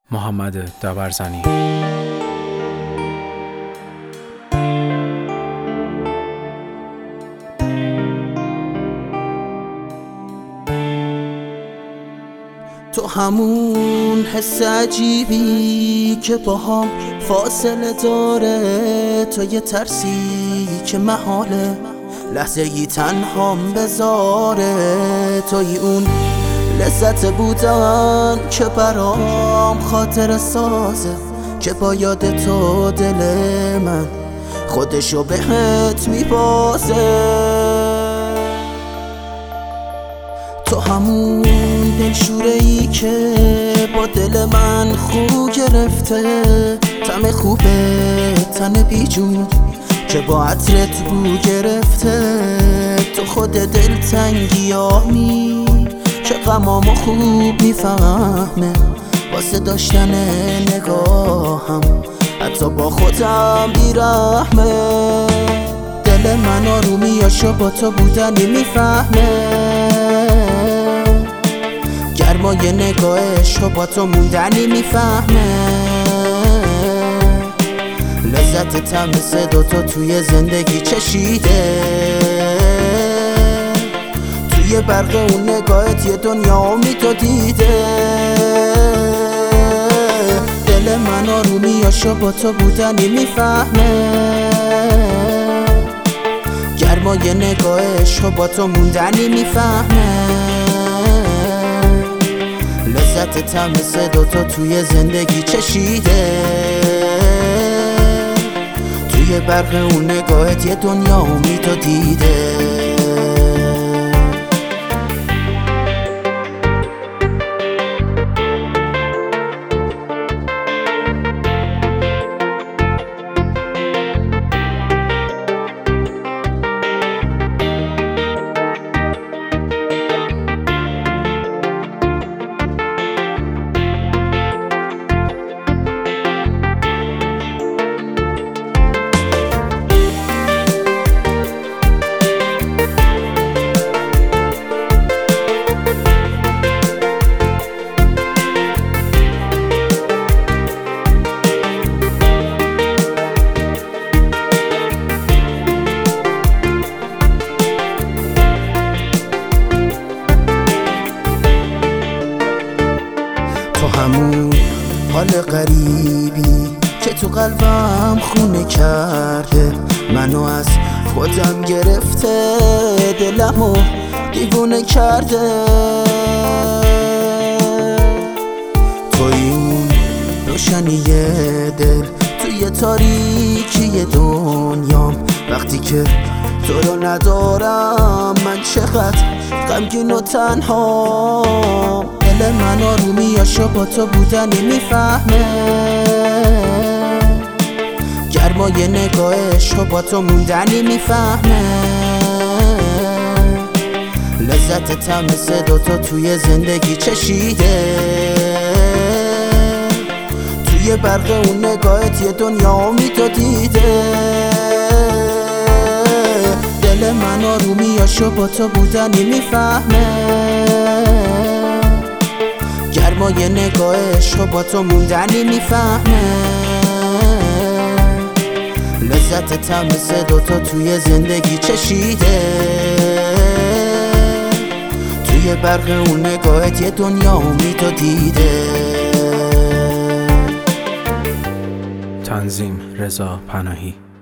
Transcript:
محمد داورزنی. تو همون حس عجیبی که باهام فاصله داره، تو یه ترسی که محاله لحظه ای تنهام بذاره، توی اون لذت بودن که برام خاطر سازه، که با یاد تو دل من خودشو بهت میبازه. تو همون دلشوره ای که با دل من خو گرفته، طعم خوبه تن بیجون که با عطرت بو گرفته، تو خود دلتنگیامی که غمامو خوب میفهمه، واسه داشتن نگاهم حتی با خودم بیرحمه. دل من آرومیاشو با تو بودنی میفهمه، گرمای نگاهشو با تو موندنی میفهمه، لذت طعم صدا تو توی زندگی چشیده، توی برق اون نگاهت یه دنیا امید دیده. دل من آرومیاشو با تو بودنی میفهمه، گرمای نگاهشو با تو موندنی میفهمه، لذت طعم صدا تو توی زندگی چشیده، توی برق اون نگاهت یه دنیا امید دیده. تو همون حال غریبی که تو قلبم خونه کرده، منو از خودم گرفته، دلمو دیوونه کرده، توی اون روشنی دل توی تاریکی دنیام، وقتی که تو رو ندارم من چقدر غمگین و تنها. دل من آرومیاشو با تو بودنی میفهمه، گرمای نگاهشو با تو موندنی میفهمه، لذت طعم صدا تو توی زندگی چشیده، توی برق اون نگاهت یه دنیا امید دیده. دل من آرومیاشو با تو بودنی میفهمه، گرمای نگاهشو با تو موندنی میفهمه، لذت طعم صدا تو توی زندگی چشیده، توی برق اون نگاهت یه دنیا امید دیده. تنظیم رضا پناهی.